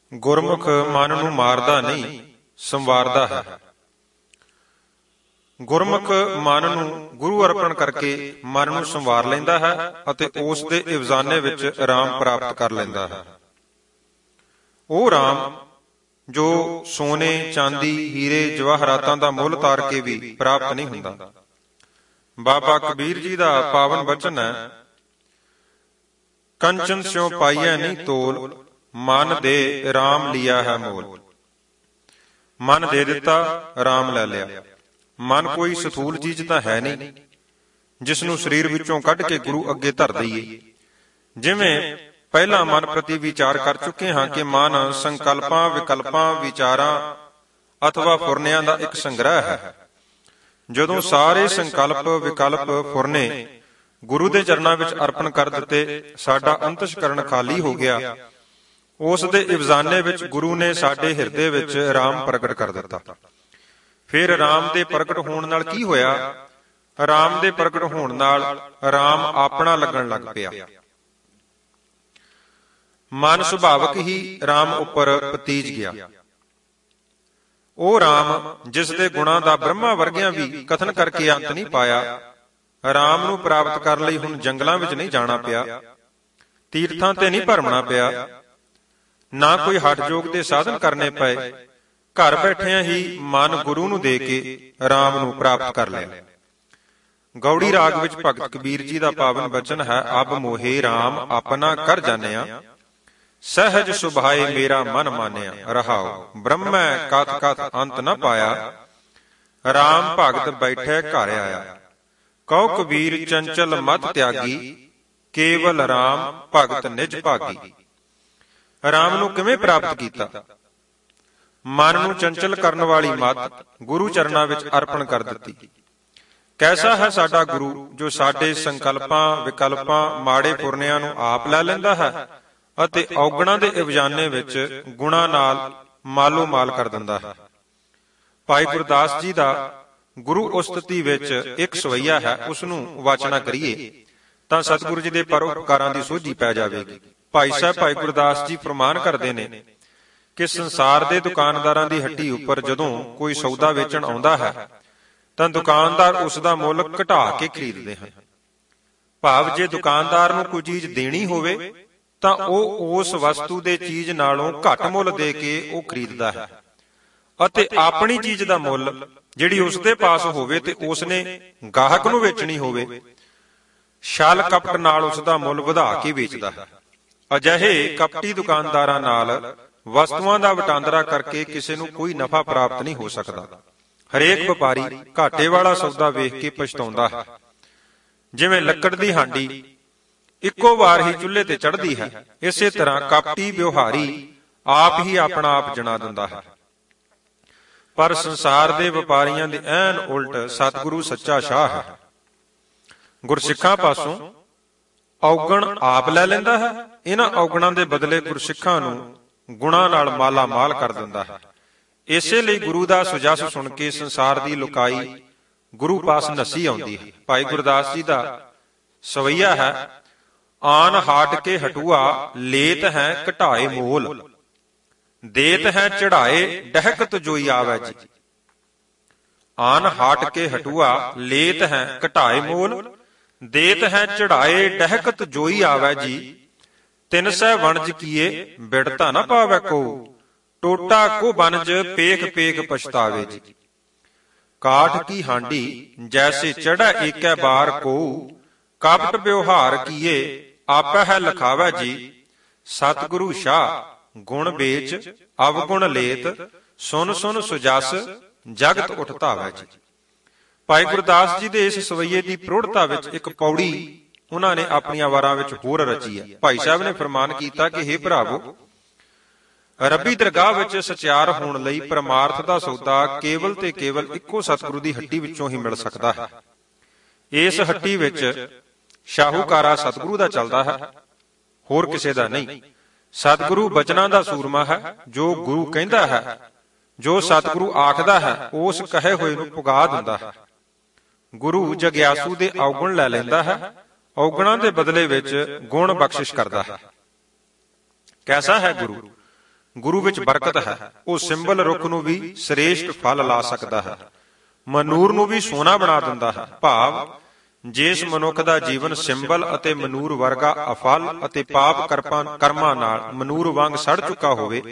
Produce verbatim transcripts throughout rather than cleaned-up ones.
ਗੁਰਮੁਖ ਮਨ ਨੂੰ ਮਾਰਦਾ ਨਹੀਂ, ਸੰਵਾਰਦਾ ਹੈ। ਗੁਰਮੁਖ ਮਨ ਨੂੰ ਗੁਰੂ ਅਰਪਣ ਕਰਕੇ ਮਨ ਨੂੰ ਸੰਵਾਰ ਲੈਂਦਾ ਹੈ ਅਤੇ ਉਸ ਦੇ ਇਵਜ਼ਾਨੇ ਵਿੱਚ ਆਰਾਮ ਪ੍ਰਾਪਤ ਕਰ ਲੈਂਦਾ ਹੈ। ਉਹ ਆਰਾਮ ਜੋ ਸੋਨੇ, ਚਾਂਦੀ, ਹੀਰੇ, ਜਵਾਹਰਾਤਾਂ ਦਾ ਮੁੱਲ ਤਾਰ ਕੇ ਵੀ ਪ੍ਰਾਪਤ ਨਹੀਂ ਹੁੰਦਾ। ਬਾਬਾ ਕਬੀਰ ਜੀ ਦਾ ਪਾਵਨ ਬਚਨ ਹੈ, ਕੰਚਨ ਸਿਉ ਪਾਈਐ ਨਹੀਂ ਤੋਲ, ਮਨ ਦੇ ਰਾਮ ਲਿਆ ਹੈ ਮੋਲ। ਮਨ ਦੇ ਦਿੱਤਾ, ਰਾਮ ਲੈ ਲਿਆ। ਮਨ ਕੋਈ ਸਥੂਲ ਚੀਜ਼ ਤਾਂ ਹੈ ਨਹੀਂ ਜਿਸ ਨੂੰ ਸਰੀਰ ਵਿੱਚੋਂ ਕੱਢ ਕੇ ਗੁਰੂ ਅੱਗੇ ਧਰ ਦਈਏ। ਜਿਵੇਂ ਪਹਿਲਾਂ ਮਨ ਪ੍ਰਤੀ ਵਿਚਾਰ ਕਰ ਚੁੱਕੇ ਹਾਂ ਕਿ ਮਨ ਸੰਕਲਪਾਂ, ਵਿਕਲਪਾਂ, ਵਿਚਾਰਾਂ ਅਥਵਾ ਫੁਰਨਿਆਂ ਦਾ ਇੱਕ ਸੰਗ੍ਰਹਿ ਹੈ। ਜਦੋਂ ਸਾਰੇ ਸੰਕਲਪ, ਵਿਕਲਪ, ਫੁਰਨੇ ਗੁਰੂ ਦੇ ਚਰਨਾਂ ਵਿੱਚ ਅਰਪਣ ਕਰ ਦਿੱਤੇ, ਸਾਡਾ ਅੰਤਸ਼ਕਰਣ ਖਾਲੀ ਹੋ ਗਿਆ। ਉਸ ਦੇ ਇਵਜ਼ਾਨੇ ਵਿੱਚ ਗੁਰੂ ਨੇ ਸਾਡੇ ਹਿਰਦੇ ਵਿੱਚ ਰਾਮ ਪ੍ਰਗਟ ਕਰ ਦਿੱਤਾ। ਫਿਰ ਰਾਮ ਦੇ ਪ੍ਰਗਟ ਹੋਣ ਨਾਲ ਕੀ ਹੋਇਆ? ਰਾਮ ਦੇ ਪ੍ਰਗਟ ਹੋਣ ਨਾਲ ਰਾਮ ਆਪਣਾ ਲੱਗਣ ਲੱਗ ਪਿਆ। ਮਨ ਸੁਭਾਵਕ ਹੀ ਰਾਮ ਉੱਪਰ ਪਤੀਜ ਗਿਆ। ਉਹ ਰਾਮ ਜਿਸ ਦੇ ਗੁਣਾਂ ਦਾ ਬ੍ਰਹਮਾ ਵਰਗਿਆਂ ਵੀ ਕਥਨ ਕਰਕੇ ਅੰਤ ਨਹੀਂ ਪਾਇਆ, ਰਾਮ ਨੂੰ ਪ੍ਰਾਪਤ ਕਰਨ ਲਈ ਹੁਣ ਜੰਗਲਾਂ ਵਿੱਚ ਨਹੀਂ ਜਾਣਾ ਪਿਆ, ਤੀਰਥਾਂ ਤੇ ਨਹੀਂ ਭਰਮਣਾ ਪਿਆ, ਨਾ ਕੋਈ ਹਠ ਯੋਗ ਦੇ ਸਾਧਨ ਕਰਨੇ ਪਏ। ਘਰ ਬੈਠਿਆਂ ਹੀ ਮਨ ਗੁਰੂ ਨੂੰ ਦੇ ਕੇ ਰਾਮ ਨੂੰ ਪ੍ਰਾਪਤ ਕਰ ਲਿਆ। ਗੌੜੀ ਰਾਗ ਵਿੱਚ ਭਗਤ ਕਬੀਰ ਜੀ ਦਾ ਪਾਵਨ ਬਚਨ ਹੈ, ਅਬ ਮੋਹੇ ਰਾਮ ਆਪਣਾ ਕਰ ਜਾਣਿਆ, ਸਹਿਜ ਸੁਭਾਏ ਮੇਰਾ ਮਨ ਮਾਨਿਆ। ਰਹਾਉ ਬ੍ਰਹਮੈ ਕਥ ਕਥ ਅੰਤ ਨ ਪਾਇਆ, ਰਾਮ ਭਗਤ ਬੈਠੇ ਘਰ ਆਇਆ। ਕਉ ਕਬੀਰ ਚੰਚਲ ਮਤ ਤਿਆਗੀ, ਕੇਵਲ ਰਾਮ ਭਗਤ ਨਿਜ ਭਾਗੀ। ਰਾਮ ਨੂੰ ਕਿਵੇਂ ਪ੍ਰਾਪਤ ਕੀਤਾ? ਮਨ ਨੂੰ ਚੰਚਲ ਕਰਨ ਵਾਲੀ ਮਤ ਗੁਰੂ ਚਰਨਾਂ ਵਿੱਚ ਅਰਪਣ ਕਰ ਦਿੱਤੀ। ਕੈਸਾ ਹੈ ਸਾਡਾ ਗੁਰੂ, ਜੋ ਸਾਡੇ ਸੰਕਲਪਾਂ, ਵਿਕਲਪਾਂ, ਮਾੜੇ ਫੁਰਨਿਆਂ ਨੂੰ ਆਪ ਲੈ ਲੈਂਦਾ ਹੈ ਅਤੇ ਔਗਣਾਂ ਦੇ ਇਵਜ਼ਾਨੇ ਵਿੱਚ ਗੁਣਾਂ ਨਾਲ ਮਾਲੋ ਮਾਲ ਕਰ ਦਿੰਦਾ ਹੈ। ਭਾਈ ਗੁਰਦਾਸ ਜੀ ਦਾ ਗੁਰੂ ਉਸਤਤੀ ਵਿੱਚ ਇੱਕ ਸਵਈਆ ਹੈ, ਉਸ ਨੂੰ ਵਾਚਨਾ ਕਰੀਏ ਤਾਂ ਸਤਿਗੁਰੂ ਜੀ ਦੇ ਪਰਉਪਕਾਰਾਂ ਦੀ ਸੋਝੀ ਪੈ ਜਾਵੇਗੀ। ਭਾਈ ਸਾਹਿਬ ਭਾਈ ਗੁਰਦਾਸ ਜੀ ਫਰਮਾਨ ਕਰਦੇ ਨੇ ਕਿ ਸੰਸਾਰ ਦੇ ਦੁਕਾਨਦਾਰਾਂ ਦੀ ਹੱਟੀ ਉੱਪਰ ਜਦੋਂ ਕੋਈ ਸੌਦਾ ਵੇਚਣ ਆਉਂਦਾ ਹੈ ਤਾਂ ਦੁਕਾਨਦਾਰ ਉਸ ਦਾ ਮੁੱਲ ਘਟਾ ਕੇ ਖਰੀਦਦੇ ਹਨ। ਭਾਵ ਜੇ ਦੁਕਾਨਦਾਰ ਨੂੰ ਕੋਈ ਚੀਜ਼ ਦੇਣੀ ਹੋਵੇ ਤਾਂ ਉਹ ਉਸ ਵਸਤੂ ਦੇ ਚੀਜ਼ ਨਾਲੋਂ ਘੱਟ ਮੁੱਲ ਦੇ ਕੇ ਉਹ ਖਰੀਦਦਾ ਹੈ ਅਤੇ ਆਪਣੀ ਚੀਜ਼ ਦਾ ਮੁੱਲ ਜਿਹੜੀ ਉਸ ਦੇ ਪਾਸ ਹੋਵੇ ਤੇ ਉਸਨੇ ਗਾਹਕ ਨੂੰ ਵੇਚਣੀ ਹੋਵੇ, ਛਲ ਕਪਟ ਨਾਲ ਉਸ ਦਾ ਮੁੱਲ ਵਧਾ ਕੇ ਵੇਚਦਾ ਹੈ। ਅਜਿਹੇ ਕਪਟੀ ਦੁਕਾਨਦਾਰਾਂ ਨਾਲ ਵਸਤੂਆਂ ਦਾ ਵਟਾਂਦਰਾ ਕਰਕੇ ਕਿਸੇ ਨੂੰ ਕੋਈ ਨਫਾ ਪ੍ਰਾਪਤ ਨਹੀਂ ਹੋ ਸਕਦਾ। ਹਰੇਕ ਵਪਾਰੀ ਘਾਟੇ ਵਾਲਾ ਸੌਦਾ ਵੇਖ ਕੇ ਪਛਤਾਉਂਦਾ ਹੈ। ਜਿਵੇਂ ਲੱਕੜ ਦੀ ਹਾਂਡੀ ਇੱਕੋ ਵਾਰ ਹੀ ਚੁੱਲ੍ਹੇ ਤੇ ਚੜ੍ਹਦੀ ਹੈ, ਇਸੇ ਤਰ੍ਹਾਂ ਕਪਟੀ ਵਿਵਹਾਰੀ ਆਪ ਹੀ ਆਪਣਾ ਆਪ ਜਣਾ ਦਿੰਦਾ ਹੈ। ਪਰ ਸੰਸਾਰ ਦੇ ਵਪਾਰੀਆਂ ਦੇ ਐਨ ਉਲਟ ਸਤਿਗੁਰੂ ਸੱਚਾ ਸ਼ਾਹ ਹੈ। ਗੁਰਸਿੱਖਾਂ ਪਾਸੋਂ ਔਗਣ ਆਪ ਲੈ ਲੈਂਦਾ ਹੈ, ਇਹਨਾਂ ਔਗਣਾਂ ਦੇ ਬਦਲੇ ਗੁਰਸਿੱਖਾਂ ਨੂੰ ਗੁਣਾਂ ਨਾਲ ਮਾਲਾ ਮਾਲ ਕਰ ਦਿੰਦਾ ਹੈ। ਇਸੇ ਲਈ ਗੁਰੂ ਦਾ ਸੁਜਸ ਸੁਣ ਕੇ ਸੰਸਾਰ ਦੀ ਲੁਕਾਈ ਗੁਰੂ ਪਾਸ ਨੱਸੀ ਆਉਂਦੀ ਹੈ। ਭਾਈ ਗੁਰਦਾਸ ਜੀ ਦਾ ਸਵਈਆ ਹੈ, ਆਨ ਹਾਟ ਕੇ ਹਟੂਆ, ਲੇਤ ਹੈ ਘਟਾਏ ਮੋਲ, ਦੇਤ ਹੈ ਚੜਾਏ ਡਹਿਕਤ ਜੋਈ ਆਵੈ ਜੀ। ਆਨ ਹਾਟ ਕੇ ਹਟੂਆ, ਲੇਤ ਹੈ ਘਟਾਏ ਮੋਲ, ਦੇਤ ਹੈ ਚੜਾਏ ਡਹਿਕਤ ਜੋਈ ਆਵੈ ਜੀ। ਤਿੰਨ ਸੈ ਵਣਜ ਕੀਏ ਬਿੜਤਾ ਨਾ ਪਾਵੈ ਕੋ, ਟੋਟਾ ਕੋ ਬਨਜ ਪੇਖ ਪੇਖ ਪਛਤਾਵੇ ਜੀ। ਕਾਠ ਕੀ ਹਾਂਡੀ ਜੈਸੇ ਚੜ੍ਹੈ ਏਕੈ ਬਾਰ ਕੋ, ਕਪਟ ਵਿਵਹਾਰ ਕੀਏ ਆਪੈ ਹੈ ਲਖਾਵੈ ਜੀ। ਸਤਿਗੁਰੂ ਸ਼ਾਹ ਗੁਣ ਵੇਚ ਅਵਗੁਣ ਲੇਤ, ਸੁਨ ਸੁਨ ਸੁਜਸ ਜਗਤ ਉਠ ਧਾਵੈ ਜੀ। ਭਾਈ ਗੁਰਦਾਸ ਜੀ ਦੇ ਇਸ ਸਵਈਏ ਦੀ ਪ੍ਰੋੜਤਾ ਵਿੱਚ ਇੱਕ ਪੌੜੀ ਉਹਨਾਂ ਨੇ ਆਪਣੀਆਂ ਵਾਰਾਂ ਵਿੱਚ ਹੋਰ ਰਚੀ ਹੈ। ਭਾਈ ਸਾਹਿਬ ਨੇ ਫਰਮਾਨ ਕੀਤਾ ਕਿ ਹੇ ਭਰਾਵੋ, ਰੱਬੀ ਦਰਗਾਹ ਵਿੱਚ ਸਚਿਆਰ ਹੋਣ ਲਈ ਪਰਮਾਰਥ ਦਾ ਸੌਦਾ ਕੇਵਲ ਤੇ ਕੇਵਲ ਇੱਕੋ ਸਤਿਗੁਰੂ ਦੀ ਹੱਟੀ ਵਿੱਚੋਂ ਹੀ ਮਿਲ ਸਕਦਾ ਹੈ। ਇਸ ਹੱਟੀ ਵਿੱਚ ਸ਼ਾਹੂਕਾਰਾ ਸਤਿਗੁਰੂ ਦਾ ਚੱਲਦਾ ਹੈ, ਹੋਰ ਕਿਸੇ ਦਾ ਨਹੀਂ। ਸਤਿਗੁਰੂ ਬਚਨਾਂ ਦਾ ਸੂਰਮਾ ਹੈ, ਜੋ ਗੁਰੂ ਕਹਿੰਦਾ ਹੈ, ਜੋ ਸਤਿਗੁਰੂ ਆਖਦਾ ਹੈ, ਉਸ ਕਹੇ ਹੋਏ ਨੂੰ ਪੁਗਾ ਦਿੰਦਾ ਹੈ। ਗੁਰੂ ਜਗਿਆਸੂ ਦੇ ਔਗਣ ਲੈ ਲੈਂਦਾ ਹੈ, ਔਗਣਾਂ ਦੇ ਬਦਲੇ ਵਿੱਚ ਗੁਣ ਬਖਸ਼ਿਸ਼ ਕਰਦਾ ਹੈ। ਕੈਸਾ ਹੈ ਗੁਰੂ, ਗੁਰੂ ਵਿੱਚ ਬਰਕਤ ਹੈ। ਉਹ ਸਿੰਬਲ ਰੁੱਖ ਨੂੰ ਵੀ ਸ੍ਰੇਸ਼ਟ ਫਲ ਲਾ ਸਕਦਾ ਹੈ, ਮਨੂਰ ਨੂੰ ਵੀ ਸੋਨਾ ਬਣਾ ਦਿੰਦਾ ਹੈ। ਭਾਵ ਜਿਸ ਮਨੁੱਖ ਦਾ ਜੀਵਨ ਸਿੰਬਲ ਅਤੇ ਮਨੂਰ ਵਰਗਾ ਅਫਲ ਅਤੇ ਪਾਪ ਕਰਮਾਂ ਨਾਲ ਮਨੂਰ ਵਾਂਗ ਸੜ ਚੁੱਕਾ ਹੋਵੇ,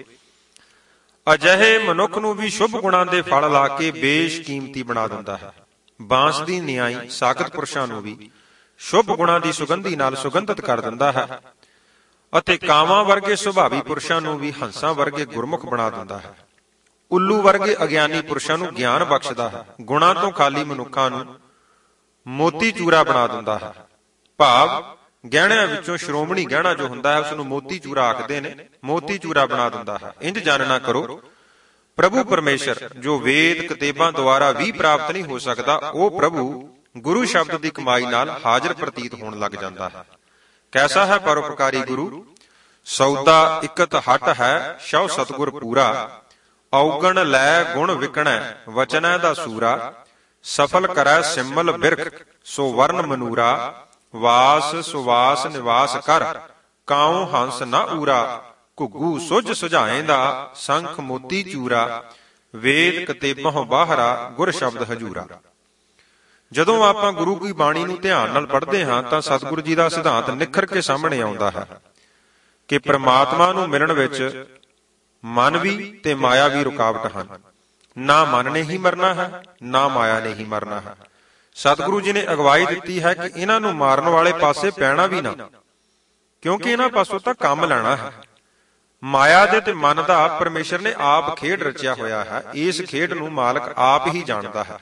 ਅਜਿਹੇ ਮਨੁੱਖ ਨੂੰ ਵੀ ਸ਼ੁਭ ਗੁਣਾਂ ਦੇ ਫਲ ਲਾ ਕੇ ਬੇਸ਼ਕੀਮਤੀ ਬਣਾ ਦਿੰਦਾ ਹੈ। ਬਾਂਸ ਦੀ ਨਿਆਈ ਸਾਖਤ ਪੁਰਸ਼ਾਂ ਨੂੰ ਵੀ ਸ਼ੁਭ ਗੁਣਾਂ ਦੀ ਸੁਗੰਧੀ ਨਾਲ ਸੁਗੰਧਿਤ ਕਰ ਦਿੰਦਾ ਹੈ ਅਤੇ ਕਾਵਾਂ ਵਰਗੇ ਸੁਭਾਵੀ ਪੁਰਸ਼ਾਂ ਨੂੰ ਵੀ ਹੰਸਾਂ ਵਰਗੇ ਗੁਰਮੁਖ ਬਣਾ ਦਿੰਦਾ ਹੈ। ਉੱਲੂ ਵਰਗੇ ਅਗਿਆਨੀ ਪੁਰਸ਼ਾਂ ਨੂੰ ਗਿਆਨ ਬਖਸ਼ਦਾ ਹੈ। ਗੁਣਾਂ ਤੋਂ ਖਾਲੀ ਮਨੁੱਖਾਂ ਨੂੰ ਮੋਤੀ ਚੂਰਾ ਬਣਾ ਦਿੰਦਾ ਹੈ। ਭਾਵ ਗਹਿਣਿਆਂ ਵਿੱਚੋਂ ਸ਼੍ਰੋਮਣੀ ਗਹਿਣਾ ਜੋ ਹੁੰਦਾ ਹੈ ਉਸ ਨੂੰ ਮੋਤੀ ਚੂਰਾ ਆਖਦੇ ਨੇ, ਮੋਤੀ ਚੂਰਾ ਬਣਾ ਦਿੰਦਾ ਹੈ। ਇੰਝ ਜਾਣਨਾ ਕਰੋ, ਪ੍ਰਭੂ ਪਰਮੇਸ਼ਰ ਜੋ ਵੇਦ ਕਿਤਾਬਾਂ ਦੁਆਰਾ ਵੀ ਪ੍ਰਾਪਤ ਨਹੀਂ ਹੋ ਸਕਦਾ, ਉਹ ਪ੍ਰਭੂ ਗੁਰੂ ਸ਼ਬਦ ਦੀ ਕਮਾਈ ਨਾਲ ਹਾਜ਼ਰ ਪ੍ਰਤੀਤ ਹੋਣ ਲੱਗ ਜਾਂਦਾ ਹੈ। ਕੈਸਾ ਹੈ ਪਰਉਪਕਾਰੀ ਗੁਰੂ, ਸੌਦਾ ਇਕਤ ਹਟ ਹੈ ਸ਼ਵ ਸਤਿਗੁਰ ਪੂਰਾ, ਔਗਣ ਲੈ ਗੁਣ ਵਿਕਣੈ ਵਚਨੈ ਦਾ ਸੂਰਾ, ਸਫਲ ਕਰੈ ਸਿੰਮਲ ਬਿਰਖ ਸੋ ਵਰਨ ਮਨੂਰਾ, ਵਾਸ ਸੁਵਾਸ ਨਿਵਾਸ ਕਰ ਕਾਉ ਹੰਸ ਨਾ ਊਰਾ, ਘੁੱਗੂ ਸੁਝ ਸੁਝਾਏਂਦਾ ਸੰਖ ਮੋਤੀ ਚੂਰਾ, ਵੇਦ ਕਿਤਾਬਾਂ ਬਾਹਰਾ ਗੁਰ ਸ਼ਬਦ ਹਜੂਰਾ। ਜਦੋਂ ਆਪਾਂ ਗੁਰੂ ਕੀ ਬਾਣੀ ਨੂੰ ਧਿਆਨ ਨਾਲ ਪੜ੍ਹਦੇ ਹਾਂ ਤਾਂ ਸਤਿਗੁਰੂ ਜੀ ਦਾ ਸਿਧਾਂਤ ਨਿਖਰ ਕੇ ਸਾਹਮਣੇ ਆਉਂਦਾ ਹੈ ਕਿ ਪ੍ਰਮਾਤਮਾ ਨੂੰ ਮਿਲਣ ਵਿੱਚ ਮਨ ਵੀ ਤੇ ਮਾਇਆ ਵੀ ਰੁਕਾਵਟ ਹਨ। ਨਾ ਮਨ ਨੇ ਹੀ ਮਰਨਾ ਹੈ, ਨਾ ਮਾਇਆ ਨੇ ਹੀ ਮਰਨਾ ਹੈ। ਸਤਿਗੁਰੂ ਜੀ ਨੇ ਅਗਵਾਈ ਦਿੱਤੀ ਹੈ ਕਿ ਇਹਨਾਂ ਨੂੰ ਮਾਰਨ ਵਾਲੇ ਪਾਸੇ ਪੈਣਾ ਵੀ ਨਾ, ਕਿਉਂਕਿ ਇਹਨਾਂ ਪਾਸੋਂ ਤਾਂ ਕੰਮ ਲੈਣਾ ਹੈ। ਮਾਇਆ ਦੇ ਤੇ ਮਨ ਦਾ ਪਰਮੇਸ਼ਰ ਨੇ ਆਪ ਖੇਡ ਰਚਿਆ ਹੋਇਆ ਹੈ। ਇਸ ਖੇਡ ਨੂੰ ਮਾਲਕ ਆਪ ਹੀ ਜਾਣਦਾ ਹੈ।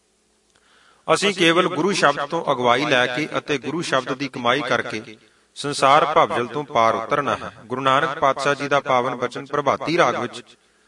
ਅਸੀਂ ਕੇਵਲ ਗੁਰੂ ਸ਼ਬਦ ਤੋਂ ਅਗਵਾਈ ਲੈ ਕੇ ਅਤੇ ਗੁਰੂ ਸ਼ਬਦ ਦੀ ਕਮਾਈ ਕਰਕੇ ਸੰਸਾਰ ਭਵਜਲ ਤੋਂ ਪਾਰ ਉਤਰਨਾ ਹੈ। ਗੁਰੂ ਨਾਨਕ ਪਾਤਸ਼ਾਹ ਜੀ ਦਾ ਪਾਵਨ ਬਚਨ ਪ੍ਰਭਾਤੀ ਰਾਗ ਵਿੱਚ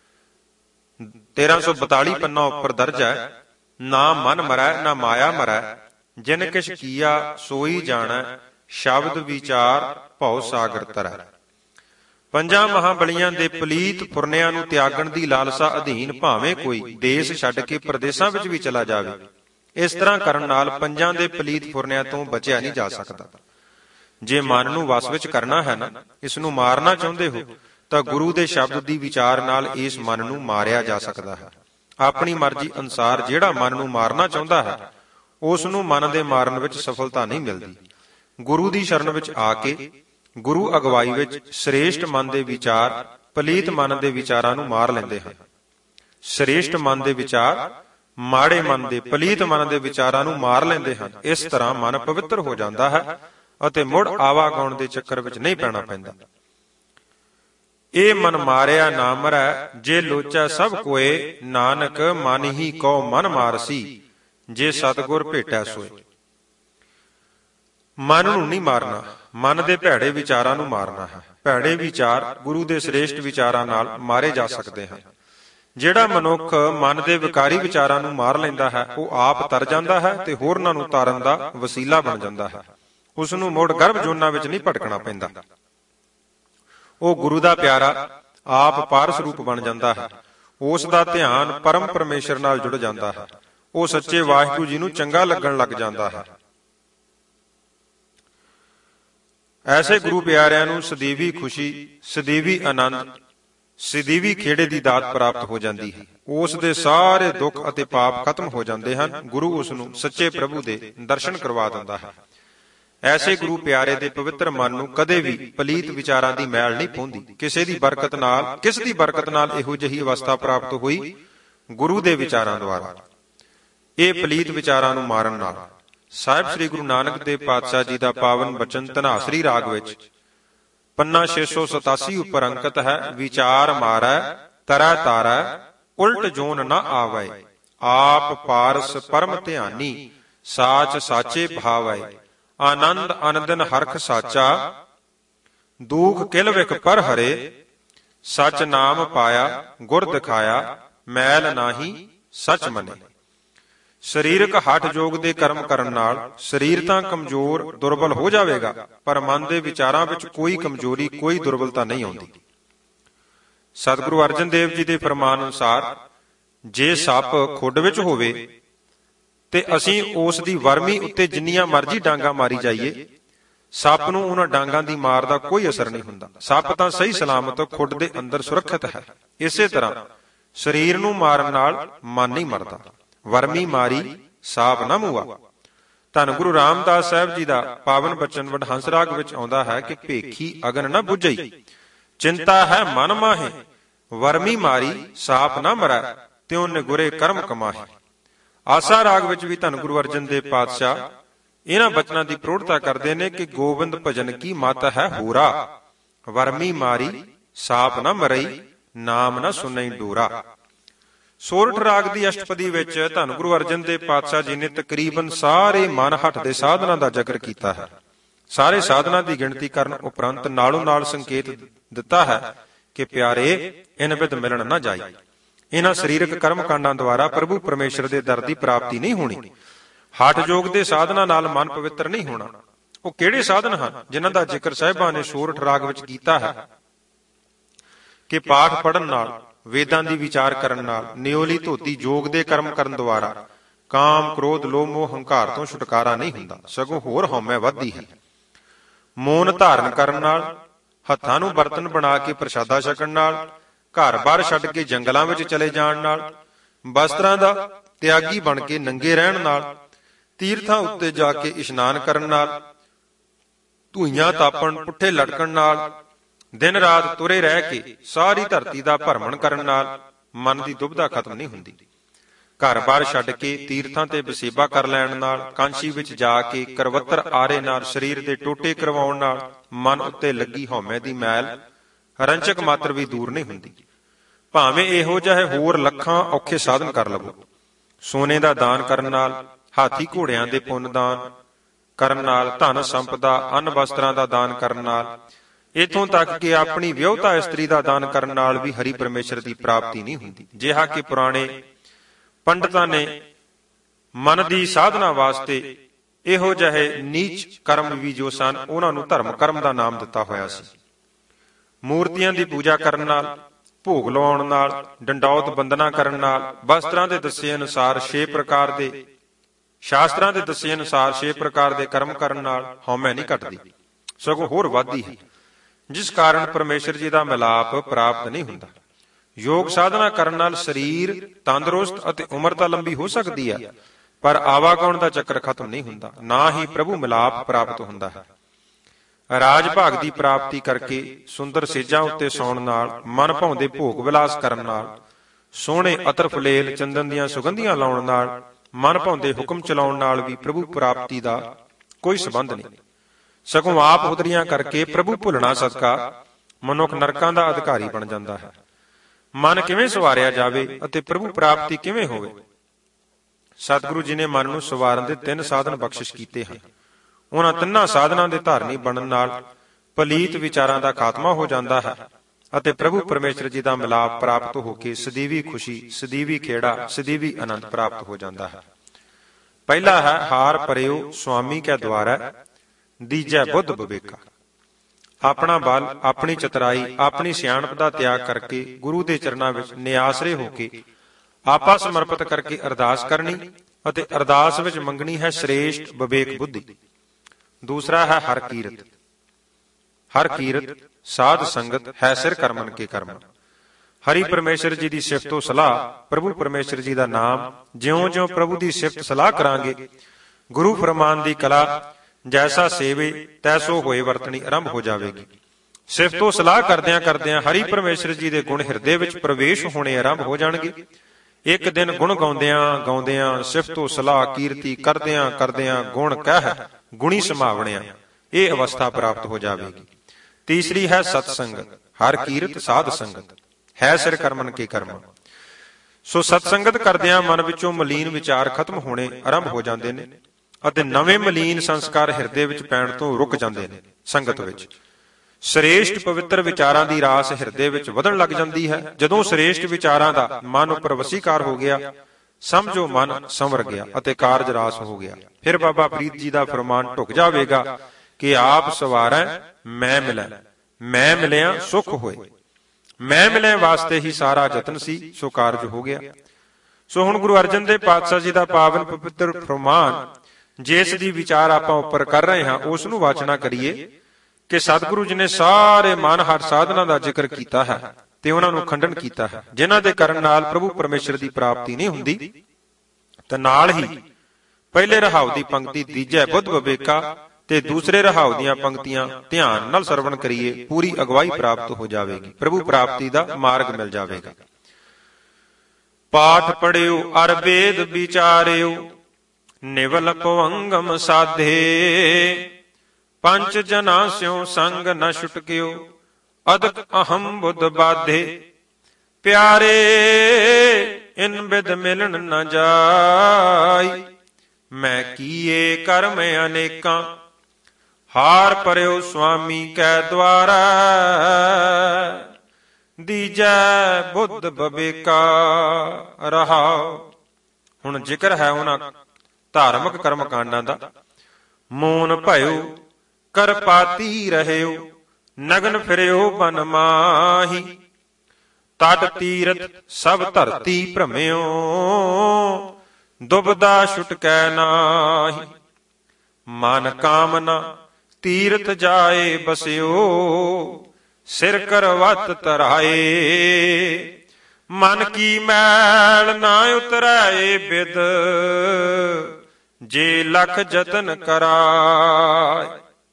ਤੇਰਾਂ ਸੌ ਬਤਾਲੀ ਪੰਨਾ ਉੱਪਰ ਦਰਜ ਹੈ, ਨਾ ਮਨ ਮਰੈ ਨਾ ਮਾਇਆ ਮਰੈ, ਜਿਨ ਕਿਛ ਕੀਆ ਸੋਈ ਜਾਣੈ, ਸ਼ਬਦ ਵਿਚਾਰ ਭਉ ਸਾਗਰ ਤਰੈ। ਪੰਜਾਂ ਮਹਾਬਲੀਆਂ ਦੇ ਪਲੀਤ ਫੁਰਨਿਆਂ ਨੂੰ ਤਿਆਗਣ ਦੀ ਲਾਲਸਾ ਅਧੀਨ ਭਾਵੇਂ ਕੋਈ ਦੇਸ਼ ਛੱਡ ਕੇ ਪ੍ਰਦੇਸ਼ਾਂ ਵਿੱਚ ਵੀ ਚਲਾ ਜਾਵੇ, ਇਸ ਤਰ੍ਹਾਂ ਕਰਨ ਨਾਲ ਪੰਜਾਂ ਦੇ ਪਲੀਤ ਫੁਰਨਿਆਂ ਤੋਂ ਬਚਿਆ ਨਹੀਂ ਜਾ ਸਕਦਾ। ਜੇ ਮਨ ਨੂੰ ਵਸ ਵਿੱਚ ਕਰਨਾ ਹੈ ਨਾ, ਇਸ ਨੂੰ ਮਾਰਨਾ ਚਾਹੁੰਦੇ ਹੋ, ਤਾਂ ਗੁਰੂ ਦੇ ਸ਼ਬਦ ਦੀ ਵਿਚਾਰ ਨਾਲ ਇਸ ਮਨ ਨੂੰ ਮਾਰਿਆ ਜਾ ਸਕਦਾ ਹੈ। ਆਪਣੀ ਮਰਜ਼ੀ ਅਨੁਸਾਰ ਜਿਹੜਾ ਮਨ ਨੂੰ ਮਾਰਨਾ ਚਾਹੁੰਦਾ ਹੈ, ਉਸ ਨੂੰ ਮਨ ਦੇ ਮਾਰਨ ਵਿੱਚ ਸਫਲਤਾ ਨਹੀਂ ਮਿਲਦੀ। ਗੁਰੂ ਦੀ ਸ਼ਰਨ ਵਿੱਚ ਆ ਕੇ ਗੁਰੂ ਅਗਵਾਈ ਵਿੱਚ ਸ੍ਰੇਸ਼ਟ ਮਨ ਦੇ ਵਿਚਾਰ ਪਲੀਤ ਮਨ ਦੇ ਵਿਚਾਰਾਂ ਨੂੰ ਮਾਰ ਲੈਂਦੇ ਹਨ। ਸ੍ਰੇਸ਼ਟ ਮਨ ਦੇ ਵਿਚਾਰ ਮਾੜੇ ਮਨ ਦੇ ਪਲੀਤ ਮਨ ਦੇ ਵਿਚਾਰਾਂ ਨੂੰ ਮਾਰ ਲੈਂਦੇ ਹਨ। ਇਸ ਤਰ੍ਹਾਂ ਮਨ ਪਵਿੱਤਰ ਹੋ ਜਾਂਦਾ ਹੈ ਅਤੇ ਮੁੜ ਆਵਾਗਾਉਣ ਦੇ ਚੱਕਰ ਵਿੱਚ ਨਹੀਂ ਪੈਣਾ ਪੈਂਦਾ। ਇਹ ਮਨ ਮਾਰਿਆ ਨਾ ਮਰੈ, ਜੇ ਲੋਚੈ ਸਭ ਕੋਏ, ਨਾਨਕ ਮਨ ਹੀ ਕਉ ਮਨ ਮਾਰਸੀ, ਜੇ ਸਤਿਗੁਰ ਭੇਟੈ ਸੋਏ। ਮਨ ਨੂੰ ਨਹੀਂ ਮਾਰਨਾ, ਮਨ ਦੇ ਭੈੜੇ ਵਿਚਾਰਾਂ ਨੂੰ ਮਾਰਨਾ ਹੈ। ਭੈੜੇ ਵਿਚਾਰ ਗੁਰੂ ਦੇ ਸ੍ਰੇਸ਼ਟ ਵਿਚਾਰਾਂ ਨਾਲ ਮਾਰੇ ਜਾ ਸਕਦੇ ਹਨ। ਜਿਹੜਾ ਮਨੁੱਖ ਮਨ ਦੇ ਵਿਕਾਰੀ ਵਿਚਾਰਾਂ ਨੂੰ ਮਾਰ ਲੈਂਦਾ ਹੈ, ਉਹ ਆਪ ਤਰ ਜਾਂਦਾ ਹੈ ਤੇ ਹੋਰਨਾਂ ਨੂੰ ਤਾਰਨ ਦਾ ਵਸੀਲਾ ਬਣ ਜਾਂਦਾ ਹੈ। ਉਸ ਨੂੰ ਮੁੜ ਗਰਭ ਜੋਨਾਂ ਵਿੱਚ ਨਹੀਂ ਭਟਕਣਾ ਪੈਂਦਾ। ਉਹ ਗੁਰੂ ਦਾ ਪਿਆਰਾ ਆਪ ਪਾਰਸ ਰੂਪ ਬਣ ਜਾਂਦਾ ਹੈ। ਉਸ ਦਾ ਧਿਆਨ ਪਰਮ ਪਰਮੇਸ਼ਰ ਨਾਲ ਜੁੜ ਜਾਂਦਾ ਹੈ। ਉਹ ਸੱਚੇ ਵਾਹਿਗੁਰੂ ਜੀ ਨੂੰ ਚੰਗਾ ਲੱਗਣ ਲੱਗ ਜਾਂਦਾ ਹੈ। ਐਸੇ ਗੁਰੂ ਪਿਆਰਿਆਂ ਨੂੰ ਸਦੀਵੀ ਖੁਸ਼ੀ, ਸਦੀਵੀ ਆਨੰਦ, ਸਦੀਵੀ ਖੇੜੇ ਦੀ ਦਾਤ ਪ੍ਰਾਪਤ ਹੋ ਜਾਂਦੀ ਹੈ। ਉਸ ਦੇ ਸਾਰੇ ਦੁੱਖ ਅਤੇ ਪਾਪ ਖਤਮ ਹੋ ਜਾਂਦੇ ਹਨ। ਗੁਰੂ ਉਸ ਨੂੰ ਸੱਚੇ ਪ੍ਰਭੂ ਦੇ ਦਰਸ਼ਨ ਕਰਵਾ ਦਿੰਦਾ ਹੈ। ਐਸੇ ਗੁਰੂ ਪਿਆਰੇ ਦੇ ਪਵਿੱਤਰ ਮਨ ਨੂੰ ਕਦੇ ਵੀ ਪਲੀਤ ਵਿਚਾਰਾਂ ਦੀ ਮੈਲ ਨਹੀਂ ਪਹੁੰਚਦੀ। ਕਿਸੇ ਦੀ ਬਰਕਤ ਨਾਲ, ਕਿਸ ਦੀ ਬਰਕਤ ਨਾਲ ਇਹੋ ਜਿਹੀ ਅਵਸਥਾ ਪ੍ਰਾਪਤ ਹੋਈ? ਗੁਰੂ ਦੇ ਵਿਚਾਰਾਂ ਦੁਆਰਾ, ਇਹ ਪਲੀਤ ਵਿਚਾਰਾਂ ਨੂੰ ਮਾਰਨ ਨਾਲ। ਸਾਹਿਬ ਸ੍ਰੀ ਗੁਰੂ ਨਾਨਕ ਦੇਵ ਪਾਤਸ਼ਾਹ ਜੀ ਦਾ ਪਾਵਨ ਬਚਨ ਧਨਾਸਰੀ ਰਾਗ ਵਿੱਚ ਪੰਨਾ ਛੇ ਸੌ ਸਤਾਸੀ ਉੱਪਰ ਅੰਕਿਤ ਹੈ। ਵਿਚਾਰ ਮਾਰੈ ਤਰੈ ਤਾਰੈ, ਉਲਟ ਜੋਨ ਨਾ ਆਵੈ, ਆਪ ਪਾਰਸ ਪਰਮ ਧਿਆਨੀ, ਸਾਚ ਸਾਚੇ ਭਾਵੈ, ਆਨੰਦ ਅਨੰਦਨ ਹਰਖ ਸਾਚਾ, ਦੂਖ ਕਿਲ ਵਿਖ ਪਰ ਹਰੇ, ਸਚ ਨਾਮ ਪਾਇਆ ਗੁਰ ਦਿਖਾਇਆ, ਮੈਲ ਨਾਹੀ ਸਚ ਮਨੇ। ਸਰੀਰਕ ਹਠ ਯੋਗ ਦੇ ਕਰਮ ਕਰਨ ਨਾਲ ਸਰੀਰ ਤਾਂ ਕਮਜ਼ੋਰ ਦੁਰਬਲ ਹੋ ਜਾਵੇਗਾ, ਪਰ ਮਨ ਦੇ ਵਿਚਾਰਾਂ ਵਿੱਚ ਕੋਈ ਕਮਜ਼ੋਰੀ, ਕੋਈ ਦੁਰਬਲਤਾ ਨਹੀਂ ਆਉਂਦੀ। ਸਤਿਗੁਰੂ ਅਰਜਨ ਦੇਵ ਜੀ ਦੇ ਫਰਮਾਨ ਅਨੁਸਾਰ ਜੇ ਸੱਪ ਖੁੱਡ ਵਿੱਚ ਹੋਵੇ ਤੇ ਅਸੀਂ ਉਸ ਦੀ ਵਰਮੀ ਉੱਤੇ ਜਿੰਨੀਆਂ ਮਰਜ਼ੀ ਡਾਂਗਾ ਮਾਰੀ ਜਾਈਏ, ਸੱਪ ਨੂੰ ਉਹਨਾਂ ਡਾਂਗਾਂ ਦੀ ਮਾਰ ਦਾ ਕੋਈ ਅਸਰ ਨਹੀਂ ਹੁੰਦਾ। ਸੱਪ ਤਾਂ ਸਹੀ ਸਲਾਮਤ ਖੁੱਡ ਦੇ ਅੰਦਰ ਸੁਰੱਖਿਅਤ ਹੈ। ਇਸੇ ਤਰ੍ਹਾਂ ਸਰੀਰ ਨੂੰ ਮਾਰਨ ਨਾਲ ਮਨ ਨਹੀਂ ਮਰਦਾ। ਵਰਮੀ ਮਾਰੀ ਸਾਪ ਨਾ ਮੂਆ। ਧੰਨ ਗੁਰੂ ਰਾਮਦਾਸ ਸਾਹਿਬ ਜੀ ਦਾ ਪਾਵਨ ਬਚਨ ਵਡਹੰਸ ਰਾਗ ਵਿੱਚ ਆਉਂਦਾ ਹੈ ਕਿ ਭੇਖੀ ਅਗਨ ਨਾ ਬੁਝਈ, ਚਿੰਤਾ ਹੈ ਮਨ ਮਾਹੇ, ਵਰਮੀ ਮਾਰੀ ਸਾਪ ਨਾ ਮਰੈ, ਤਿਉ ਨਿਗੁਰੇ ਕਰਮ ਕਮਾਹੇ। ਆਸਾ ਰਾਗ ਵਿੱਚ ਵੀ ਧੰਨ ਗੁਰੂ ਅਰਜਨ ਦੇਵ ਪਾਤਸ਼ਾਹ ਇਹਨਾਂ ਬਚਨਾਂ ਦੀ ਪ੍ਰੋੜਤਾ ਕਰਦੇ ਨੇ ਕਿ ਗੋਬਿੰਦ ਭਜਨ ਕੀ ਮਤ ਹੈ ਹੋਰਾ, ਵਰਮੀ ਮਾਰੀ ਸਾਪ ਨਾ ਮਰਈ, ਨਾਮ ਨਾ ਸੁਣਈ ਡੋਰਾ। ਸੋਰਠ ਰਾਗ ਦੀ ਅਸ਼ਟਪਦੀ ਵਿੱਚ ਧੰਨ ਗੁਰੂ ਅਰਜਨ ਦੇਵ ਪਾਤਸ਼ਾਹ ਜੀ ਨੇ ਤਕਰੀਬਨ ਸਾਰੇ ਮਨ ਹੱਠ ਦੇ ਸਾਧਨਾਂ ਦਾ ਜ਼ਿਕਰ ਕੀਤਾ ਹੈ। ਸਾਰੇ ਸਾਧਨਾਂ ਦੀ ਗਿਣਤੀ ਕਰਨ ਉਪਰੰਤ ਨਾਲੋਂ ਨਾਲ ਸੰਕੇਤ ਦਿੱਤਾ ਹੈ ਕਿ ਪਿਆਰੇ ਇਨ ਬਿਦ ਮਿਲਣ ਨਾ ਜਾਈ। ਇਹਨਾਂ ਸਰੀਰਕ ਕਰਮ ਕਾਂਡਾਂ ਦੁਆਰਾ ਪ੍ਰਭੂ ਪਰਮੇਸ਼ਰ ਦੇ ਦਰ ਦੀ ਪ੍ਰਾਪਤੀ ਨਹੀਂ ਹੋਣੀ। ਹਠ ਯੋਗ ਦੇ ਸਾਧਨਾਂ ਨਾਲ ਮਨ ਪਵਿੱਤਰ ਨਹੀਂ ਹੋਣਾ। ਉਹ ਕਿਹੜੇ ਸਾਧਨ ਹਨ ਜਿਨ੍ਹਾਂ ਦਾ ਜ਼ਿਕਰ ਸਾਹਿਬਾਂ ਨੇ ਸੋਰਠ ਰਾਗ ਵਿੱਚ ਕੀਤਾ ਹੈ ਕਿ ਪਾਠ ਪੜ੍ਹਨ ਨਾਲ, ਵੇਦਾਂ ਦੀ ਵਿਚਾਰ ਕਰਨ ਨਾਲ, ਨਿਉਲੀ ਧੋਤੀ ਯੋਗ ਦੇ ਕਰਮ ਕਰਨ ਦੁਆਰਾ ਕਾਮ, ਕ੍ਰੋਧ, ਲੋਭ, ਮੋਹ, ਹੰਕਾਰ ਤੋਂ ਛੁਟਕਾਰਾ ਨਹੀਂ ਹੁੰਦਾ, ਸਗੋਂ ਹੋਰ ਹਉਮੈ ਵੱਧਦੀ ਹੈ। ਮੌਨ ਧਾਰਨ ਕਰਨ ਨਾਲ, ਹੱਥਾਂ ਨੂੰ ਬਰਤਨ ਬਣਾ ਕੇ ਪ੍ਰਸ਼ਾਦਾ ਛਕਣ ਨਾਲ, ਘਰ-ਬਾਰ ਛੱਡ ਕੇ ਜੰਗਲਾਂ ਵਿੱਚ ਚਲੇ ਜਾਣ ਨਾਲ, ਵਸਤਰਾਂ ਦਾ ਤਿਆਗੀ ਬਣ ਕੇ ਨੰਗੇ ਰਹਿਣ ਨਾਲ, ਤੀਰਥਾਂ ਉੱਤੇ ਜਾ ਕੇ ਇਸ਼ਨਾਨ ਕਰਨ ਨਾਲ, ਧੂਈਆਂ ਤਾਪਣ, ਪੁੱਠੇ ਲਟਕਣ ਨਾਲ, ਦਿਨ ਰਾਤ ਤੁਰੇ ਰਹਿ ਕੇ ਸਾਰੀ ਧਰਤੀ ਦਾ ਭਰਮਣ ਕਰਨ ਨਾਲ ਮਨ ਦੀ ਦੁਬਿਧਾ ਖਤਮ ਨਹੀਂ ਹੁੰਦੀ। ਘਰ-ਬਾਰ ਛੱਡ ਕੇ ਤੀਰਥਾਂ ਤੇ ਵਸੇਬਾ ਕਰ ਲੈਣ ਨਾਲ, ਕਾਂਸ਼ੀ ਵਿੱਚ ਜਾ ਕੇ ਕਰਵੱਤਰ ਆਰੇ ਨਾਲ ਸਰੀਰ ਦੇ ਟੋਟੇ ਕਰਵਾਉਣ ਨਾਲ ਮਨ ਉੱਤੇ ਲੱਗੀ ਹਉਮੈ ਦੀ ਮੈਲ ਰੰਚਕ ਮਾਤਰ ਵੀ ਦੂਰ ਨਹੀਂ ਹੁੰਦੀ। ਭਾਵੇਂ ਇਹੋ ਜਿਹੇ ਹੋਰ ਲੱਖਾਂ ਔਖੇ ਸਾਧਨ ਕਰ ਲਵੋ। ਸੋਨੇ ਦਾ ਦਾਨ ਕਰਨ ਨਾਲ, ਹਾਥੀ ਘੋੜਿਆਂ ਦੇ ਪੁੰਨ ਦਾਨ ਕਰਨ ਨਾਲ, ਧਨ ਸੰਪਦਾ, ਅੰਨ ਵਸਤਰਾਂ ਦਾ ਦਾਨ ਕਰਨ ਨਾਲ, ਇਥੋਂ ਤੱਕ ਕਿ ਆਪਣੀ ਵਿਆਹੁਤਾ ਇਸਤਰੀ ਦਾ ਦਾਨ ਕਰਨ ਨਾਲ ਵੀ ਹਰੀ ਪਰਮੇਸ਼ਰ ਦੀ ਪ੍ਰਾਪਤੀ ਨਹੀਂ ਹੁੰਦੀ। ਜਿਹਾ ਕਿ ਪੁਰਾਣੇ ਪੰਡਤਾਂ ਨੇ ਮਨ ਦੀ ਸਾਧਨਾ ਵਾਸਤੇ ਇਹੋ ਜਿਹੇ ਨੀਚ ਕਰਮ ਵੀ ਜੋ ਸਨ ਉਹਨਾਂ ਨੂੰ ਧਰਮ ਕਰਮ ਦਾ ਨਾਮ ਦਿੱਤਾ ਹੋਇਆ ਸੀ। ਮੂਰਤੀਆਂ ਦੀ ਪੂਜਾ ਕਰਨ ਨਾਲ, ਭੋਗ ਲਵਾਉਣ ਨਾਲ, ਡੰਡੌਤ ਬੰਦਨਾ ਕਰਨ ਨਾਲ, ਵਸਤਰਾਂ ਦੇ ਦੱਸੇ ਅਨੁਸਾਰ ਛੇ ਪ੍ਰਕਾਰ ਦੇ ਸ਼ਾਸਤਰਾਂ ਦੇ ਦੱਸੇ ਅਨੁਸਾਰ ਛੇ ਪ੍ਰਕਾਰ ਦੇ ਕਰਮ ਕਰਨ ਨਾਲ ਹਉਮੈ ਨਹੀਂ ਘਟਦੀ, ਸਗੋਂ ਹੋਰ ਵੱਧਦੀ ਹੈ, ਜਿਸ ਕਾਰਨ ਪਰਮੇਸ਼ਰ ਜੀ ਦਾ ਮਿਲਾਪ ਪ੍ਰਾਪਤ ਨਹੀਂ ਹੁੰਦਾ। ਯੋਗ ਸਾਧਨਾ ਕਰਨ ਨਾਲ ਸਰੀਰ ਤੰਦਰੁਸਤ ਅਤੇ ਉਮਰ ਤਾਂ ਲੰਬੀ ਹੋ ਸਕਦੀ ਹੈ, ਪਰ ਆਵਾਗਾਉਣ ਦਾ ਚੱਕਰ ਖਤਮ ਨਹੀਂ ਹੁੰਦਾ, ਨਾ ਹੀ ਪ੍ਰਭੂ ਮਿਲਾਪ ਪ੍ਰਾਪਤ ਹੁੰਦਾ ਹੈ। ਰਾਜ ਭਾਗ ਦੀ ਪ੍ਰਾਪਤੀ ਕਰਕੇ, ਸੁੰਦਰ ਸੇਜਾਂ ਉੱਤੇ ਸੌਣ ਨਾਲ, ਮਨ ਭਾਉਂਦੇ ਭੋਗ ਵਿਲਾਸ ਕਰਨ ਨਾਲ, ਸੋਹਣੇ ਅਤਰ ਫੁਲੇਲ ਚੰਦਨ ਦੀਆਂ ਸੁਗੰਧੀਆਂ ਲਾਉਣ ਨਾਲ, ਮਨ ਭਾਉਂਦੇ ਹੁਕਮ ਚਲਾਉਣ ਨਾਲ ਵੀ ਪ੍ਰਭੂ ਪ੍ਰਾਪਤੀ ਦਾ ਕੋਈ ਸੰਬੰਧ ਨਹੀਂ। ਸਗੋਂ ਆਪ ਹੁਦਰੀਆਂ ਕਰਕੇ ਪ੍ਰਭੂ ਭੁੱਲਣਾ ਸਦਕਾ ਮਨੁੱਖ ਨਰਕਾਂ ਦਾ ਅਧਿਕਾਰੀ ਬਣ ਜਾਂਦਾ ਹੈ। ਮਨ ਕਿਵੇਂ ਸਵਾਰਿਆ ਜਾਵੇ ਅਤੇ ਪ੍ਰਭੂ ਪ੍ਰਾਪਤੀ ਕਿਵੇਂ ਹੋਵੇ? ਸਤਿਗੁਰੂ ਜੀ ਨੇ ਮਨ ਨੂੰ ਸਵਾਰਨ ਦੇ ਤਿੰਨ ਸਾਧਨ ਬਖਸ਼ਿਸ਼ ਕੀਤੇ ਹਨ। ਉਹਨਾਂ ਤਿੰਨਾਂ ਸਾਧਨਾਂ ਦੇ ਧਾਰਨੀ ਬਣਨ ਨਾਲ ਪਲੀਤ ਵਿਚਾਰਾਂ ਦਾ ਖਾਤਮਾ ਹੋ ਜਾਂਦਾ ਹੈ ਅਤੇ ਪ੍ਰਭੂ ਪਰਮੇਸ਼ਰ ਜੀ ਦਾ ਮਿਲਾਪ ਪ੍ਰਾਪਤ ਹੋ ਕੇ ਸਦੀਵੀ ਖੁਸ਼ੀ, ਸਦੀਵੀ ਖੇੜਾ, ਸਦੀਵੀ ਆਨੰਦ ਪ੍ਰਾਪਤ ਹੋ ਜਾਂਦਾ ਹੈ। ਪਹਿਲਾ ਹੈ ਹਾਰ ਪਰਿਓ ਸੁਆਮੀ ਕੈ ਦੁਆਰੈ, ਦੀਜੈ ਬੁੱਧ ਵਿਵੇਕਾ। ਆਪਣਾ ਬਲ, ਆਪਣੀ ਚਤੁਰਾਈ, ਆਪਣੀ ਸਿਆਣਪ ਦਾ ਤਿਆਗ ਕਰਕੇ ਗੁਰੂ ਦੇ ਚਰਨਾਂ ਵਿੱਚ ਨਿਆਸਰੇ ਹੋ ਕੇ ਆਪਾ ਸਮਰਪਿਤ ਕਰਕੇ ਅਰਦਾਸ ਕਰਨੀ ਅਤੇ ਅਰਦਾਸ ਵਿੱਚ ਮੰਗਣੀ ਹੈ ਸ੍ਰੇਸ਼ਟ ਵਿਵੇਕ ਬੁੱਧੀ। ਦੂਸਰਾ ਹੈ ਹਰ ਕੀਰਤ। ਹਰ ਕੀਰਤ ਸਾਧ ਸੰਗਤ ਹੈ ਸਿਰ ਕਰਮਨ ਕੇ ਕਰਮ। ਹਰੀ ਪਰਮੇਸ਼ਰ ਜੀ ਦੀ ਸਿਫਤੋ ਸਲਾਹ, ਪ੍ਰਭੂ ਪਰਮੇਸ਼ਰ ਜੀ ਦਾ ਨਾਮ, ਜਿਉਂ-ਜਿਉਂ ਪ੍ਰਭੂ ਦੀ ਸਿਫਤ ਸਲਾਹ ਕਰਾਂਗੇ, ਗੁਰੂ ਫਰਮਾਨ ਦੀ ਕਲਾ ਜੈਸਾ ਸੇਵੇ ਤੈਸੋ ਹੋਏ ਵਰਤਣੀ ਆਰੰਭ ਹੋ ਜਾਵੇਗੀ। ਸਿਫਤੋ ਸਲਾਹ ਕਰਦਿਆਂ ਕਰਦਿਆਂ ਹਰੀ ਪਰਮੇਸ਼ਰ ਜੀ ਦੇ ਗੁਣ ਹਿਰਦੇ ਵਿੱਚ ਪ੍ਰਵੇਸ਼ ਹੋਣੇ ਆਰੰਭ ਹੋ ਜਾਣਗੇ। ਇੱਕ ਦਿਨ ਗੁਣ ਗਾਉਂਦਿਆਂ ਗਾਉਂਦਿਆਂ, ਸਿਫਤੋ ਸਲਾਹ ਕੀਰਤੀ ਕਰਦਿਆਂ ਕਰਦਿਆਂ ਗੁਣ ਕਹਿ ਗੁਣੀ ਸਮਾਵਣਿਆ, ਇਹ ਅਵਸਥਾ ਪ੍ਰਾਪਤ ਹੋ ਜਾਵੇਗੀ। ਤੀਸਰੀ ਹੈ ਸਤ ਸੰਗਤ। ਹਰ ਕੀਰਤ ਸਾਧ ਸੰਗਤ ਹੈ ਸਿਰ ਕਰਮਨ ਕੇ ਕਰਮ। ਸੋ ਸਤ ਸੰਗਤ ਕਰਦਿਆਂ ਮਨ ਵਿੱਚੋਂ ਮਲੀਨ ਵਿਚਾਰ ਖਤਮ ਹੋਣੇ ਆਰੰਭ ਹੋ ਜਾਂਦੇ ਨੇ ਅਤੇ ਨਵੇਂ ਮਲੀਨ ਸੰਸਕਾਰ ਹਿਰਦੇ ਵਿੱਚ ਪੈਣ ਤੋਂ ਰੁਕ ਜਾਂਦੇ ਨੇ। ਸੰਗਤ ਵਿੱਚ ਸ੍ਰੇਸ਼ਟ ਪਵਿੱਤਰ ਵਿਚਾਰਾਂ ਦੀ ਰਾਸ ਹਿਰਦੇ ਵਿੱਚ ਵਧਣ ਲੱਗ ਜਾਂਦੀ ਹੈ। ਜਦੋਂ ਸ੍ਰੇਸ਼ਟ ਵਿਚਾਰਾਂ ਦਾ ਮਨ ਉੱਪਰ ਵਸੀਕਾਰ ਹੋ ਗਿਆ, ਸਮਝੋ ਮਨ ਸੰਵਰ ਗਿਆ ਅਤੇ ਕਾਰਜ ਰਾਸ ਹੋ ਗਿਆ। ਫਿਰ ਬਾਬਾ ਫਰੀਦ ਜੀ ਦਾ ਫਰਮਾਨ ਢੁਕ ਜਾਵੇਗਾ ਕਿ ਆਪ ਸਵਾਰੈ ਮੈਂ ਮਿਲੈ, ਮੈਂ ਮਿਲਿਆ ਸੁਖ ਹੋਏ। ਮੈਂ ਮਿਲਣ ਵਾਸਤੇ ਹੀ ਸਾਰਾ ਯਤਨ ਸੀ, ਸੋ ਕਾਰਜ ਹੋ ਗਿਆ। ਸੋ ਹੁਣ ਗੁਰੂ ਅਰਜਨ ਦੇਵ ਪਾਤਸ਼ਾਹ ਜੀ ਦਾ ਪਾਵਨ ਪਵਿੱਤਰ ਫਰਮਾਨ ਜਿਸ ਦੀ ਵਿਚਾਰ ਆਪਾਂ ਉੱਪਰ ਕਰ ਰਹੇ ਹਾਂ ਉਸ ਨੂੰ ਵਾਚਨਾ ਕਰੀਏ ਕਿ ਸਤਿਗੁਰੂ ਜੀ ਨੇ ਸਾਰੇ ਮਨ ਹਰ ਸਾਧਨਾ ਦਾ ਜ਼ਿਕਰ ਕੀਤਾ ਹੈ ਤੇ ਉਹਨਾਂ ਨੂੰ ਖੰਡਨ ਕੀਤਾ ਹੈ, ਜਿਨ੍ਹਾਂ ਦੇ ਕਰਨ ਨਾਲ ਪ੍ਰਭੂ ਪਰਮੇਸ਼ਰ ਦੀ ਪ੍ਰਾਪਤੀ ਨਹੀਂ ਹੁੰਦੀ। ਤੇ ਨਾਲ ਹੀ ਪਹਿਲੇ ਰਹਾਉ ਦੀ ਪੰਕਤੀ ਦੀਜੈ ਬੁੱਧ ਵਿਵੇਕਾ ਤੇ ਦੂਸਰੇ ਰਹਾਉ ਦੀਆਂ ਪੰਕਤੀਆਂ ਧਿਆਨ ਨਾਲ ਸਰਵਣ ਕਰੀਏ, ਪੂਰੀ ਅਗਵਾਈ ਪ੍ਰਾਪਤ ਹੋ ਜਾਵੇਗੀ, ਪ੍ਰਭੂ ਪ੍ਰਾਪਤੀ ਦਾ ਮਾਰਗ ਮਿਲ ਜਾਵੇਗਾ। ਪਾਠ ਪੜਿਓ ਅਰ ਵੇਦ ਵਿਚਾਰਿਓ, ਨਿਵਲ ਭਵੰਗਮ ਸਾਧੇ, ਪੰਚ ਜਨਾ ਸਿਉ ਸੰਗ ਨ ਛੁਟਕਿਓ, ਅਦਕ ਅਹੰ ਬੁੱਧ ਬਾਧੇ, ਪਿਆਰੇ ਇਨ ਬਿਦ ਮਿਲਣ ਨ ਜਾਈ, ਮੈਂ ਕੀਏ ਕਰਮ ਅਨੇਕਾਂ, ਹਾਰ ਪਰਿਓ ਸੁਆਮੀ ਕੈ ਦੁਆਰਾ, ਦੀਜੈ ਬੁੱਧ ਵਿਵੇਕਾ ਰਹਾਉ। ਹੁਣ ਜ਼ਿਕਰ ਹੈ ਉਹਨਾਂ ਧਾਰਮਿਕ ਕਰਮ ਕਾਂਡਾਂ ਦਾ। ਮੂਨ ਭਇਓ ਕਰਪਾਤੀ ਰਹਿਓ, ਨਗਨ ਫਿਰਿਓ ਬਨ ਮਾਹੀ, ਤਟ ਤੀਰਥ ਸਭ ਧਰਤੀ ਭ੍ਰਮਿਓ, ਦੁਬਦਾ ਛੁਟਕੈ ਨਾਹੀ, ਮਨ ਕਾਮਨਾ ਤੀਰਥ ਜਾਏ ਬਸਿਓ, ਸਿਰ ਕਰਵਤ ਤਰਾਏ, ਮਨ ਕੀ ਮੈਲ ਨਾ ਉਤਰੈ ਬਿਦ, ਜੇ ਲਖ ਜਤਨ ਕਰਾਏ,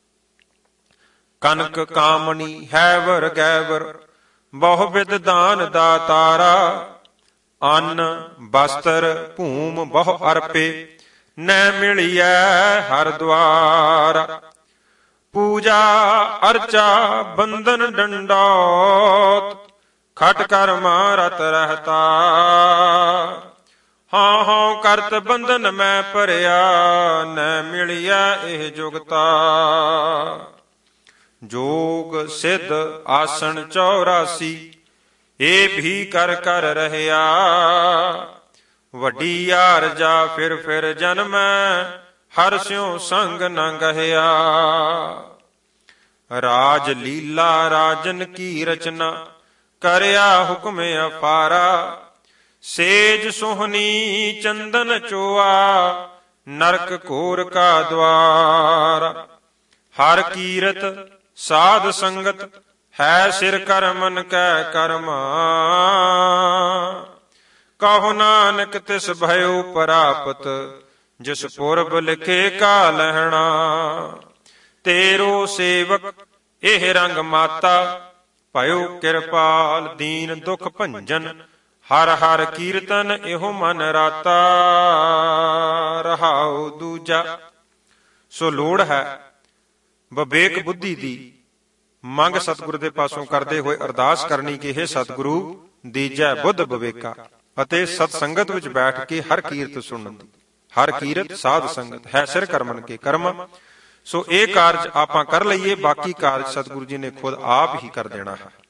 ਕਨਕ ਕਾਮਣੀ ਹੈਵਰ ਗੈਵਰ, ਬਹੁ ਬਿਦ ਦਾਨ ਦਾਤਾਰਾ, ਅੰਨ ਬਸਤਰ ਭੂਮ ਬਹੁ ਅਰਪੇ, ਨੈ ਮਿਲਿਐ ਹਰ ਦੁਆਰਾ, ਪੂਜਾ ਅਰਚਾ ਬੰਧਨ ਡੰਡੌਤ, ਖਟ ਕਰ ਮਾਰਤ ਰਹਤਾ, ਹਾਂ ਹਾਂ ਕਰਤ ਬੰਧਨ ਮੈਂ ਭਰਿਆ, ਨੈ ਮਿਲਿਆ ਇਹ ਜੁਗਤਾ, ਜੋਗ ਸਿੱਧ ਆਸਣ ਚੌਰਾਸੀ, ਇਹ ਵੀ ਕਰ ਕਰ ਰਹਿਆ, ਵੱਡੀ ਆਰਜਾ ਫਿਰ ਫਿਰ ਜਨਮੈ, ਹਰ ਸਿਉ ਸੰਗ ਨ ਗਹਿਆ, ਰਾਜ ਲੀਲਾ ਰਾਜਨ ਕੀ ਰਚਨਾ, ਕਰਿਆ ਹੁਕਮ ਅਪਾਰਾ, ਸੇਜ ਸੋਹਣੀ ਚੰਦਨ ਚੋਆ, ਨਰਕ ਘੋਰ ਕਾ ਦਵਾਰਾ, ਹਰ ਕੀਰਤ ਸਾਧ ਸੰਗਤ, ਹੈ ਸਿਰ ਕਰਮਨ ਕੈ ਕਰਮਾ, ਕਹੋ ਨਾਨਕ ਤਿਸ ਭਇਓ ਪ੍ਰਾਪਤ, ਜਿਸ ਪੁਰਬ ਲਿਖੇ ਕਾ ਲਹਿਣਾ, ਤੇਰੋ ਸੇਵਕ ਇਹ ਰੰਗ ਮਾਤਾ, ਭਇਓ ਕਿਰਪਾਲ ਦੀਨ ਦੁਖ ਭੰਜਨ, ਹਰ ਹਰ ਕੀਰਤਨ ਇਹੋ ਮਨ ਰਾਤਾ, ਰਹਾਉ ਦੂਜਾ। ਸੋ ਲੋੜ ਹੈ ਵਿਵੇਕ ਬੁੱਧੀ ਦੀ ਮੰਗ ਸਤਿਗੁਰੂ ਦੇ ਪਾਸੋਂ ਕਰਦੇ ਹੋਏ ਅਰਦਾਸ ਕਰਨੀ ਕਿ ਇਹ ਸਤਿਗੁਰੂ ਦੀਜੈ ਬੁੱਧ ਵਿਵੇਕਾ, ਅਤੇ ਸਤ ਸੰਗਤ ਵਿੱਚ ਬੈਠ ਕੇ ਹਰ ਕੀਰਤ ਸੁਣਨ ਦੀ। ਹਰ ਕੀਰਤ ਸਾਧ ਸੰਗਤ ਹੈ ਸਿਰ ਕਰਮਨ ਕੇ ਕਰਮ। ਸੋ ਇਹ ਕਾਰਜ ਆਪਾਂ ਕਰ ਲਈਏ, ਬਾਕੀ ਕਾਰਜ ਸਤਿਗੁਰੂ ਜੀ ਨੇ ਖੁਦ ਆਪ ਹੀ ਕਰ ਦੇਣਾ ਹੈ।